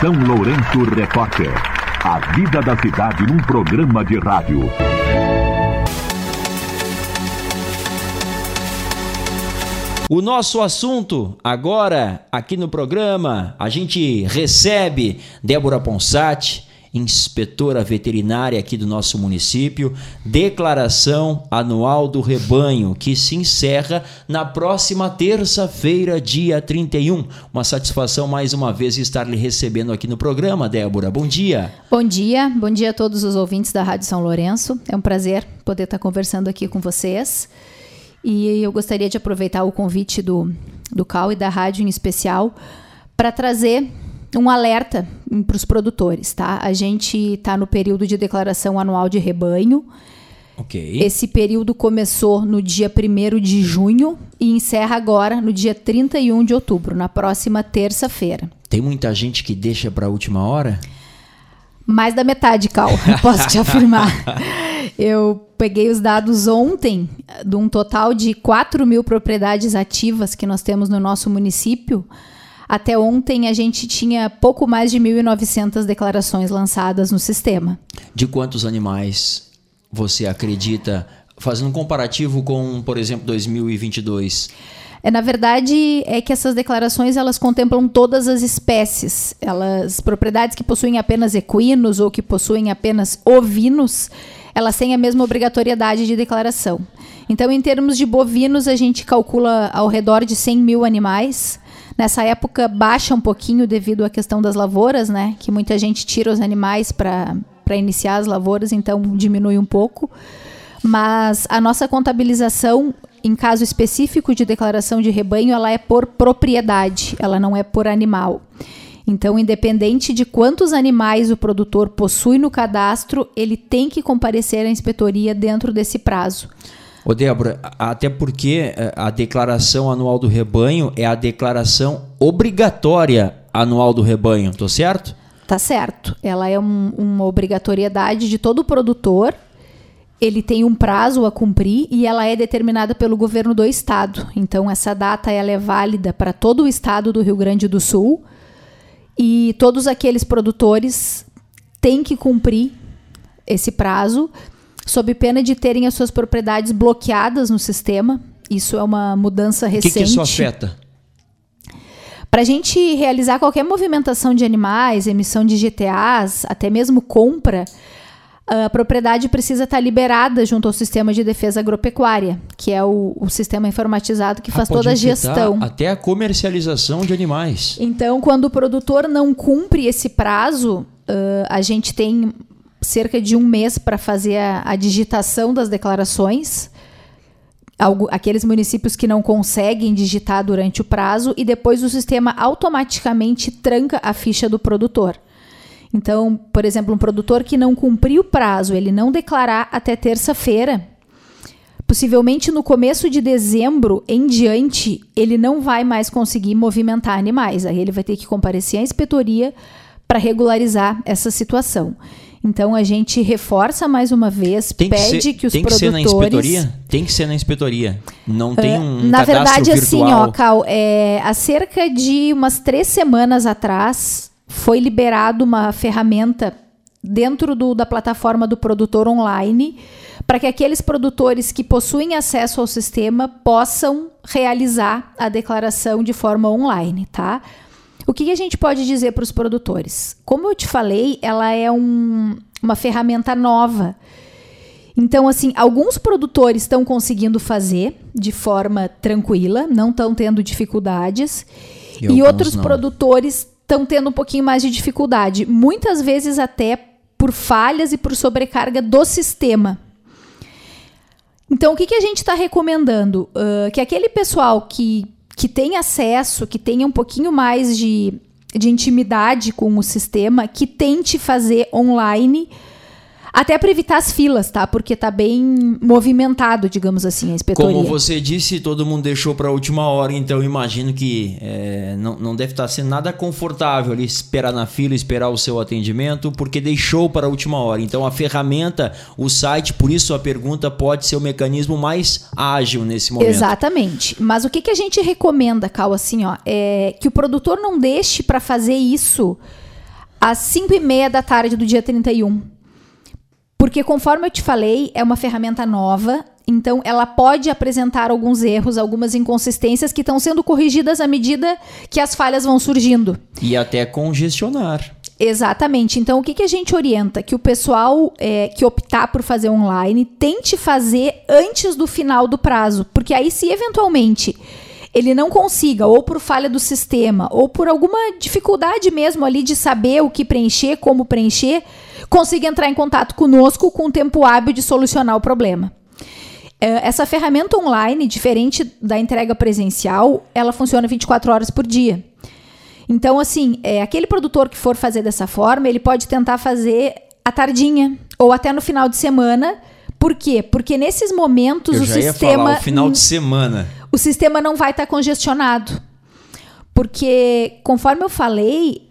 São Lourenço Repórter. A vida da cidade num programa de rádio. O nosso assunto agora, aqui no programa, a gente recebe Débora Ponsati, inspetora veterinária aqui do nosso município, declaração anual do rebanho, que se encerra na próxima terça-feira, dia 31. Uma satisfação mais uma vez estar lhe recebendo aqui no programa, Débora. Bom dia. Bom dia a todos os ouvintes da Rádio São Lourenço. É um prazer poder estar conversando aqui com vocês. E eu gostaria de aproveitar o convite do CAU e da rádio em especial para trazer um alerta para os produtores, tá? A gente está no período de declaração anual de rebanho. Ok. Esse período começou no dia 1º de junho e encerra agora no dia 31 de outubro, na próxima terça-feira. Tem muita gente que deixa para a última hora? Mais da metade, Cal, posso te afirmar. Eu peguei os dados ontem de um total de 4.000 propriedades ativas que nós temos no nosso município. Até ontem a gente tinha pouco mais de 1.900 declarações lançadas no sistema. De quantos animais você acredita, fazendo um comparativo com, por exemplo, 2022? Na verdade, é que essas declarações elas contemplam todas as espécies. Propriedades que possuem apenas equinos ou que possuem apenas ovinos, elas têm a mesma obrigatoriedade de declaração. Então, em termos de bovinos, a gente calcula ao redor de 100 mil animais. Nessa época, baixa um pouquinho devido à questão das lavouras, né? Que muita gente tira os animais para iniciar as lavouras, então diminui um pouco. Mas a nossa contabilização, em caso específico de declaração de rebanho, ela é por propriedade, ela não é por animal. Então, independente de quantos animais o produtor possui no cadastro, ele tem que comparecer à inspetoria dentro desse prazo. Ô Débora, até porque a declaração anual do rebanho é a declaração obrigatória anual do rebanho, tô certo? Tá certo. Ela é uma obrigatoriedade de todo produtor. Ele tem um prazo a cumprir e ela é determinada pelo governo do estado. Então, essa data ela é válida para todo o estado do Rio Grande do Sul e todos aqueles produtores têm que cumprir esse prazo, sob pena de terem as suas propriedades bloqueadas no sistema. Isso é uma mudança recente. O que isso afeta? Para a gente realizar qualquer movimentação de animais, emissão de GTAs, até mesmo compra, a propriedade precisa estar liberada junto ao Sistema de Defesa Agropecuária, que é o sistema informatizado que faz toda a gestão. Até a comercialização de animais. Então, quando o produtor não cumpre esse prazo, a gente tem cerca de um mês para fazer a digitação das declarações. Aqueles municípios que não conseguem digitar durante o prazo e depois o sistema automaticamente tranca a ficha do produtor. Então, por exemplo, um produtor que não cumpriu o prazo, ele não declarar até terça-feira, possivelmente no começo de dezembro em diante, ele não vai mais conseguir movimentar animais. Aí ele vai ter que comparecer à inspetoria para regularizar essa situação. Então, a gente reforça mais uma vez, pede que os produtores... Tem que ser na inspetoria? Tem que ser na inspetoria. Não tem um na cadastro verdade, virtual. assim, ó, Cal, há cerca de umas 3 semanas atrás, foi liberado uma ferramenta dentro da plataforma do produtor online para que aqueles produtores que possuem acesso ao sistema possam realizar a declaração de forma online, tá? O que a gente pode dizer para os produtores? Como eu te falei, ela é uma ferramenta nova. Então, assim, alguns produtores estão conseguindo fazer de forma tranquila, não estão tendo dificuldades, e outros produtores estão tendo um pouquinho mais de dificuldade, muitas vezes até por falhas e por sobrecarga do sistema. Então, o que a gente está recomendando? Que aquele pessoal que tem acesso, que tenha um pouquinho mais de intimidade com o sistema, que tente fazer online, até para evitar as filas, tá? Porque tá bem movimentado, digamos assim, a inspetoria. Como você disse, todo mundo deixou para a última hora, então imagino que não deve estar sendo nada confortável ali esperar na fila, esperar o seu atendimento, porque deixou para a última hora. Então a ferramenta, o site, por isso a pergunta pode ser o mecanismo mais ágil nesse momento. Exatamente. Mas o que a gente recomenda, Cal, assim, ó, é que o produtor não deixe para fazer isso Às 5h30 da tarde do dia 31. Porque, conforme eu te falei, é uma ferramenta nova, então ela pode apresentar alguns erros, algumas inconsistências que estão sendo corrigidas à medida que as falhas vão surgindo. E até congestionar. Exatamente. Então, o que a gente orienta? Que o pessoal que optar por fazer online tente fazer antes do final do prazo. Porque aí, se eventualmente ele não consiga, ou por falha do sistema, ou por alguma dificuldade mesmo ali de saber o que preencher, como preencher, consiga entrar em contato conosco com o tempo hábil de solucionar o problema. Essa ferramenta online, diferente da entrega presencial, ela funciona 24 horas por dia. Então, assim, aquele produtor que for fazer dessa forma, ele pode tentar fazer à tardinha ou até no final de semana. Por quê? Porque nesses momentos o sistema... o final de semana. O sistema não vai estar congestionado. Porque, conforme eu falei,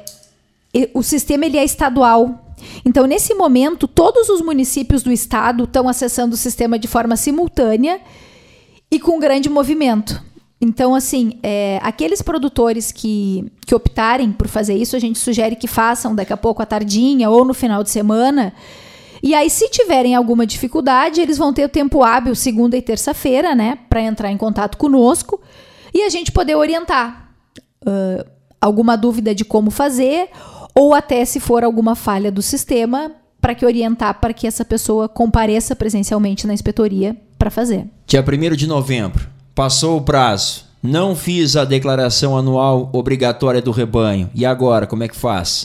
o sistema ele é estadual. Então, nesse momento, todos os municípios do estado estão acessando o sistema de forma simultânea e com grande movimento. Então, assim, aqueles produtores que optarem por fazer isso, a gente sugere que façam daqui a pouco à tardinha ou no final de semana. E aí, se tiverem alguma dificuldade, eles vão ter o tempo hábil, segunda e terça-feira, né, para entrar em contato conosco e a gente poder orientar alguma dúvida de como fazer, ou até se for alguma falha do sistema, para que orientar para que essa pessoa compareça presencialmente na inspetoria para fazer. Dia 1º de novembro, passou o prazo, não fiz a declaração anual obrigatória do rebanho. E agora, como é que faz?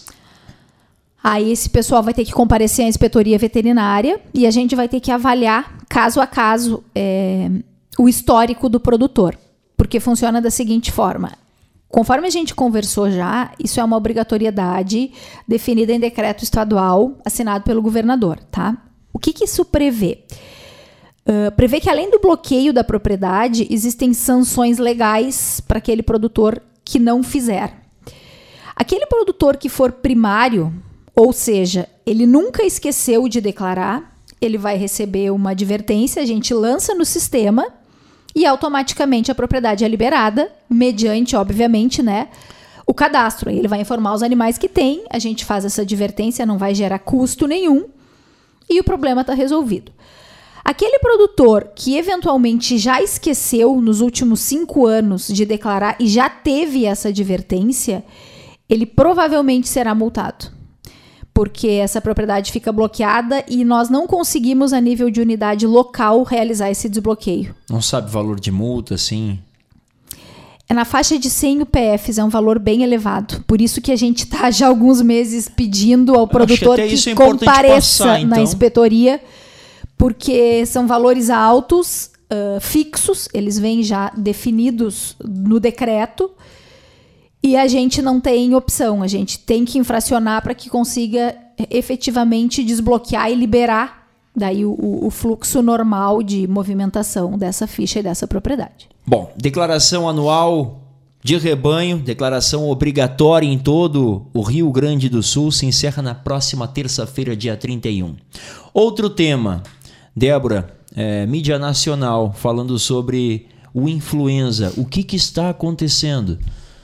Aí esse pessoal vai ter que comparecer à inspetoria veterinária e a gente vai ter que avaliar, caso a caso, o histórico do produtor. Porque funciona da seguinte forma. Conforme a gente conversou já, isso é uma obrigatoriedade definida em decreto estadual assinado pelo governador, tá? O que isso prevê? Prevê que, além do bloqueio da propriedade, existem sanções legais para aquele produtor que não fizer. Aquele produtor que for primário, ou seja, ele nunca esqueceu de declarar, ele vai receber uma advertência, a gente lança no sistema e automaticamente a propriedade é liberada, mediante, obviamente, né, o cadastro. Ele vai informar os animais que tem, a gente faz essa advertência, não vai gerar custo nenhum e o problema está resolvido. Aquele produtor que eventualmente já esqueceu nos últimos 5 anos de declarar e já teve essa advertência, ele provavelmente será multado. Porque essa propriedade fica bloqueada e nós não conseguimos, a nível de unidade local, realizar esse desbloqueio. Não sabe valor de multa, assim? É na faixa de 100 UPFs, é um valor bem elevado. Por isso que a gente está já há alguns meses pedindo ao produtor que compareça na inspetoria, porque são valores altos, fixos, eles vêm já definidos no decreto, e a gente não tem opção, a gente tem que infracionar para que consiga efetivamente desbloquear e liberar daí o fluxo normal de movimentação dessa ficha e dessa propriedade. Bom, declaração anual de rebanho, declaração obrigatória em todo o Rio Grande do Sul, se encerra na próxima terça-feira, dia 31. Outro tema, Débora, mídia nacional, falando sobre o influenza. O que está acontecendo?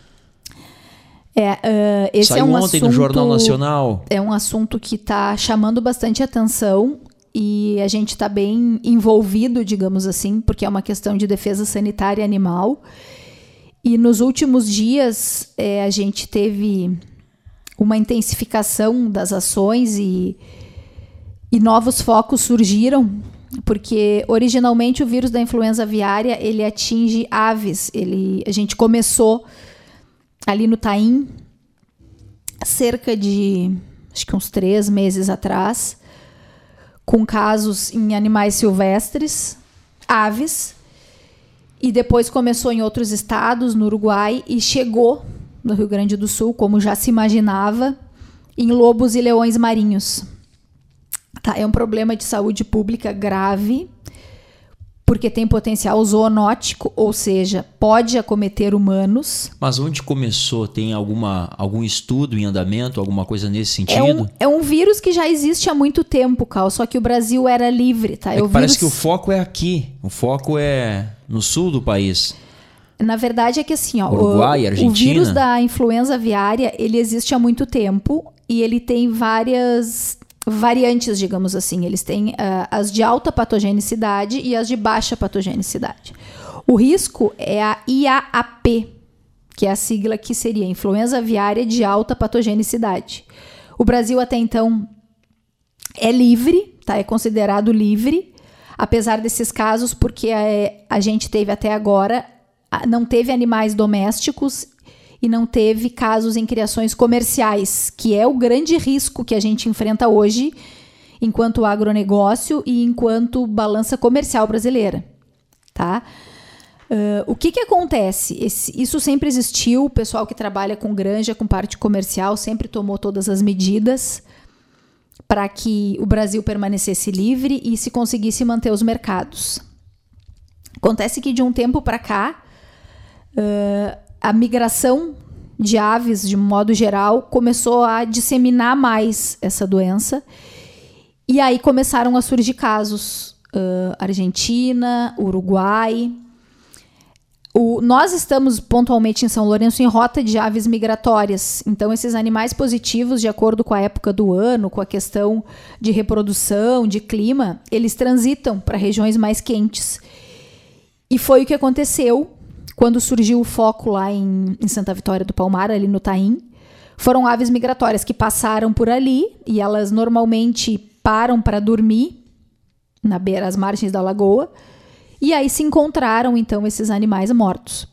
Esse saiu ontem no Jornal Nacional. É um assunto que está chamando bastante atenção e a gente está bem envolvido, digamos assim, porque é uma questão de defesa sanitária animal. E nos últimos dias a gente teve uma intensificação das ações e novos focos surgiram, porque originalmente o vírus da influenza aviária ele atinge aves. A gente começou ali no Taim, cerca de, acho que uns 3 meses atrás, com casos em animais silvestres, aves, e depois começou em outros estados, no Uruguai, e chegou no Rio Grande do Sul, como já se imaginava, em lobos e leões marinhos. Tá, é um problema de saúde pública grave, porque tem potencial zoonótico, ou seja, pode acometer humanos. Mas onde começou? Tem algum estudo em andamento, alguma coisa nesse sentido? É um vírus que já existe há muito tempo, Cal, só que o Brasil era livre. Tá? Parece que o foco é aqui, o foco é no sul do país. Na verdade é que assim, ó, Uruguai, o Argentina. vírus da influenza aviária, ele existe há muito tempo e ele tem várias variantes, digamos assim. Eles têm as de alta patogenicidade e as de baixa patogenicidade. O risco é a IAAP, que é a sigla que seria influenza aviária de alta patogenicidade. O Brasil até então é livre, tá? É considerado livre, apesar desses casos, porque a gente teve até agora, não teve animais domésticos e não teve casos em criações comerciais, que é o grande risco que a gente enfrenta hoje enquanto agronegócio e enquanto balança comercial brasileira, tá? O que acontece? Isso sempre existiu, o pessoal que trabalha com granja, com parte comercial, sempre tomou todas as medidas para que o Brasil permanecesse livre e se conseguisse manter os mercados. Acontece que de um tempo para cá, a migração de aves, de modo geral, começou a disseminar mais essa doença e aí começaram a surgir casos. Argentina, Uruguai. Nós estamos pontualmente em São Lourenço em rota de aves migratórias. Então, esses animais positivos, de acordo com a época do ano, com a questão de reprodução, de clima, eles transitam para regiões mais quentes. E foi o que aconteceu quando surgiu o foco lá em Santa Vitória do Palmar, ali no Taim. Foram aves migratórias que passaram por ali e elas normalmente param para dormir na beira, às margens da lagoa. E aí se encontraram, então, esses animais mortos.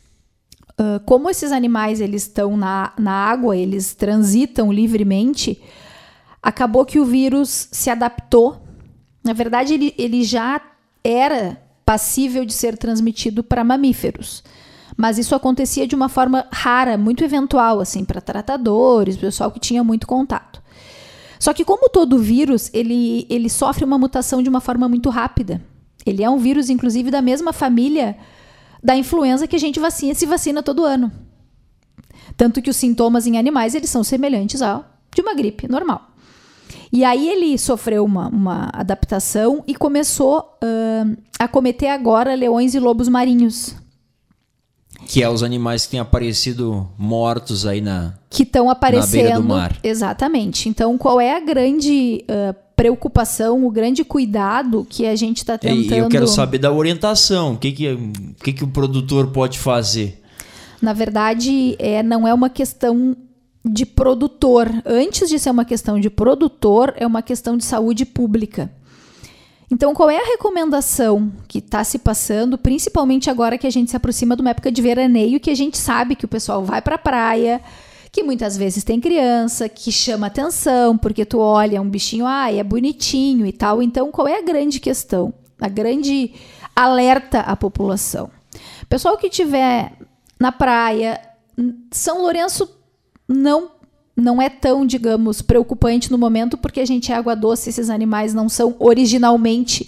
Como esses animais eles estão na água, eles transitam livremente, acabou que o vírus se adaptou. Na verdade, ele já era passível de ser transmitido para mamíferos. Mas isso acontecia de uma forma rara, muito eventual, assim, para tratadores, pessoal que tinha muito contato. Só que como todo vírus, ele sofre uma mutação de uma forma muito rápida. Ele é um vírus, inclusive, da mesma família da influenza que a gente se vacina todo ano. Tanto que os sintomas em animais, eles são semelhantes ao de uma gripe normal. E aí ele sofreu uma adaptação e começou a cometer agora leões e lobos marinhos. Que é os animais que têm aparecido mortos aí que estão aparecendo na beira do mar. Exatamente. Então, qual é a grande preocupação, o grande cuidado que a gente está tentando... E eu quero saber da orientação. O que o produtor pode fazer? Na verdade, não é uma questão de produtor. Antes de ser uma questão de produtor, é uma questão de saúde pública. Então, qual é a recomendação que está se passando, principalmente agora que a gente se aproxima de uma época de veraneio, que a gente sabe que o pessoal vai para a praia, que muitas vezes tem criança, que chama atenção, porque tu olha um bichinho, é bonitinho e tal. Então, qual é a grande questão? A grande alerta à população. Pessoal que estiver na praia, São Lourenço não é tão, digamos, preocupante no momento, porque a gente é água doce, esses animais não são originalmente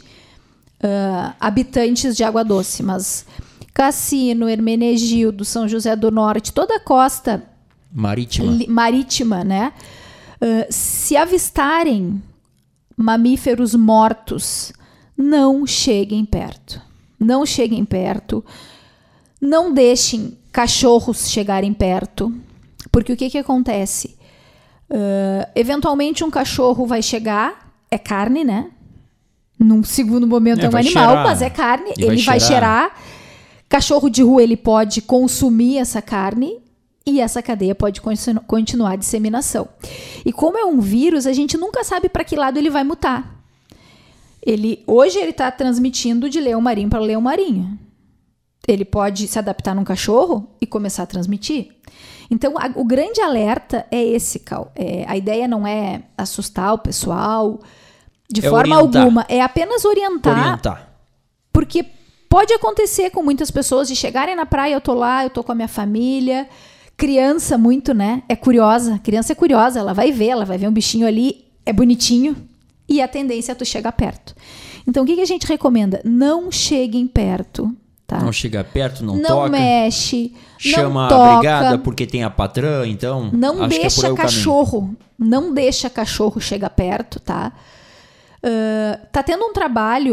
habitantes de água doce, mas Cassino, Hermenegildo, São José do Norte, toda a costa marítima, né? Se avistarem mamíferos mortos, não cheguem perto. Não cheguem perto. Não deixem cachorros chegarem perto. Porque o que acontece? Eventualmente um cachorro vai chegar, é carne, né? Num segundo momento é um animal, cheirar, mas é carne, ele vai cheirar. Cachorro de rua, ele pode consumir essa carne e essa cadeia pode continuar a disseminação. E como é um vírus, a gente nunca sabe para que lado ele vai mutar. Hoje ele está transmitindo de leão marinho para leão marinho. Ele pode se adaptar num cachorro e começar a transmitir. Então, o grande alerta é esse, Cal. A ideia não é assustar o pessoal de forma alguma. É apenas orientar. Porque pode acontecer com muitas pessoas de chegarem na praia, eu tô lá, eu tô com a minha família. Criança muito, né? É curiosa. Criança é curiosa, ela vai ver um bichinho ali, é bonitinho. E a tendência é tu chegar perto. Então, o que a gente recomenda? Não cheguem perto. Tá? Não chega perto, não toca. Não mexe, chama não toca. A brigada porque tem a patrã, então... Não deixa cachorro. Não deixa cachorro chegar perto, tá? Tá tendo um trabalho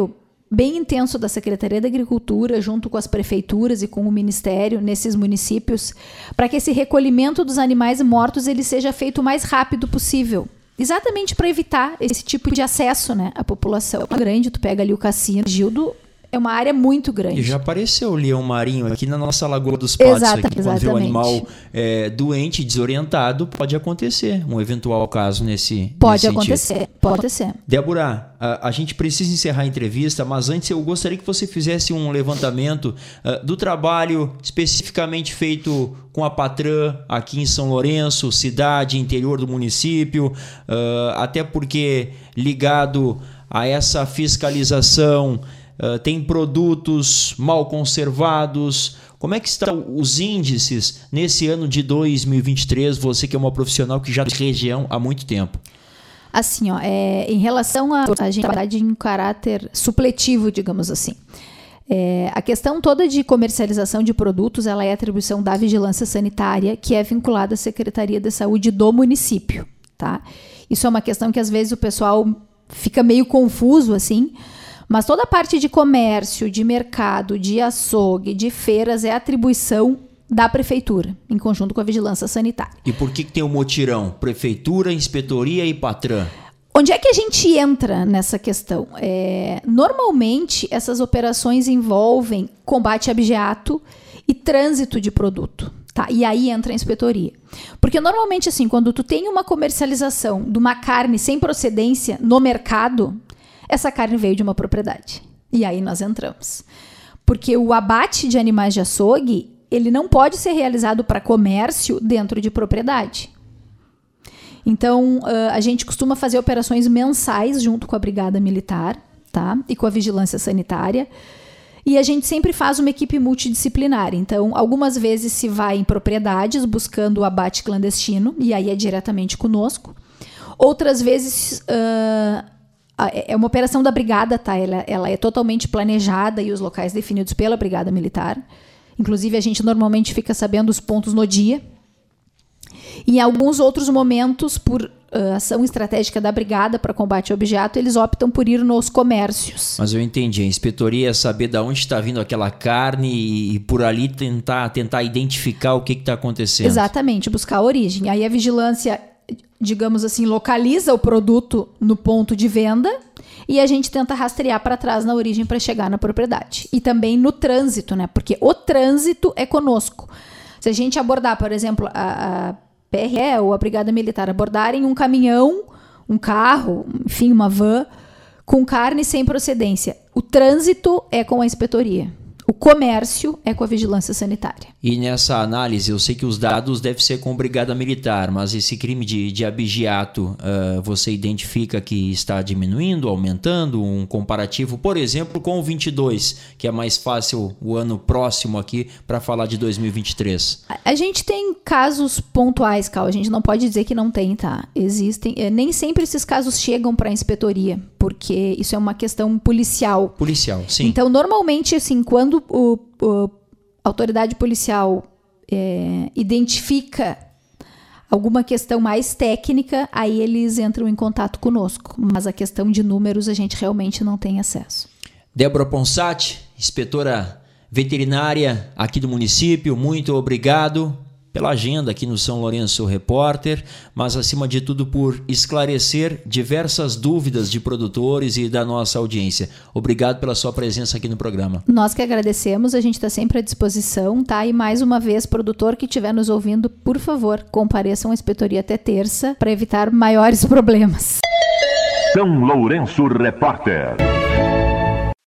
bem intenso da Secretaria da Agricultura, junto com as prefeituras e com o Ministério, nesses municípios, para que esse recolhimento dos animais mortos ele seja feito o mais rápido possível. Exatamente para evitar esse tipo de acesso, né, à população. É grande, tu pega ali o Cassino, Gildo, é uma área muito grande. E já apareceu o leão marinho aqui na nossa Lagoa dos Patos. Aqui, quando vê um animal doente, desorientado, pode acontecer um eventual caso nesse Pode sentido. Pode acontecer. Débora, a gente precisa encerrar a entrevista, mas antes eu gostaria que você fizesse um levantamento do trabalho especificamente feito com a Patran aqui em São Lourenço, cidade, interior do município, até porque ligado a essa fiscalização, tem produtos mal conservados. Como é que estão os índices nesse ano de 2023? Você que é uma profissional que já está na região há muito tempo. Assim, em relação a gente trabalhar em caráter supletivo, digamos assim. A questão toda de comercialização de produtos, ela é atribuição da Vigilância Sanitária, que é vinculada à Secretaria de Saúde do município, tá? Isso é uma questão que às vezes o pessoal fica meio confuso, assim. Mas toda a parte de comércio, de mercado, de açougue, de feiras é atribuição da prefeitura, em conjunto com a Vigilância Sanitária. E por que tem o mutirão? Prefeitura, inspetoria e Patran? Onde é que a gente entra nessa questão? Normalmente, essas operações envolvem combate a abigeato e trânsito de produto. Tá? E aí entra a inspetoria. Porque normalmente, assim, quando tu tem uma comercialização de uma carne sem procedência no mercado, essa carne veio de uma propriedade. E aí nós entramos. Porque o abate de animais de açougue, ele não pode ser realizado para comércio dentro de propriedade. Então, a gente costuma fazer operações mensais junto com a Brigada Militar, tá? E com a Vigilância Sanitária. E a gente sempre faz uma equipe multidisciplinar. Então, algumas vezes se vai em propriedades buscando o abate clandestino, e aí é diretamente conosco. Outras vezes... é uma operação da Brigada, tá? Ela é totalmente planejada e os locais definidos pela Brigada Militar. Inclusive, a gente normalmente fica sabendo os pontos no dia. E em alguns outros momentos, por ação estratégica da Brigada para combate ao abigeato, eles optam por ir nos comércios. Mas eu entendi. A inspetoria é saber de onde está vindo aquela carne e por ali tentar identificar o que está acontecendo. Exatamente, buscar a origem. Aí a vigilância, digamos assim, localiza o produto no ponto de venda e a gente tenta rastrear para trás na origem para chegar na propriedade. E também no trânsito, né? Porque o trânsito é conosco. Se a gente abordar, por exemplo, a PRE ou a Brigada Militar abordarem um caminhão, um carro, enfim, uma van com carne sem procedência, o trânsito é com a inspetoria. O comércio é com a Vigilância Sanitária. E nessa análise, eu sei que os dados devem ser com a Brigada Militar, mas esse crime de abigeato, você identifica que está diminuindo, aumentando? Um comparativo, por exemplo, com o 22, que é mais fácil o ano próximo aqui para falar de 2023. A gente tem casos pontuais, Cal, a gente não pode dizer que não tem, tá? Existem, nem sempre esses casos chegam para a inspetoria, porque isso é uma questão policial. Policial, sim. Então, normalmente, assim, quando a autoridade policial identifica alguma questão mais técnica, aí eles entram em contato conosco. Mas a questão de números a gente realmente não tem acesso. Débora Ponsati, inspetora veterinária aqui do município, muito obrigado pela agenda aqui no São Lourenço Repórter, mas acima de tudo por esclarecer diversas dúvidas de produtores e da nossa audiência. Obrigado pela sua presença aqui no programa. Nós que agradecemos, a gente está sempre à disposição, tá? E mais uma vez, produtor que estiver nos ouvindo, por favor, compareçam à inspetoria até terça para evitar maiores problemas. São Lourenço Repórter.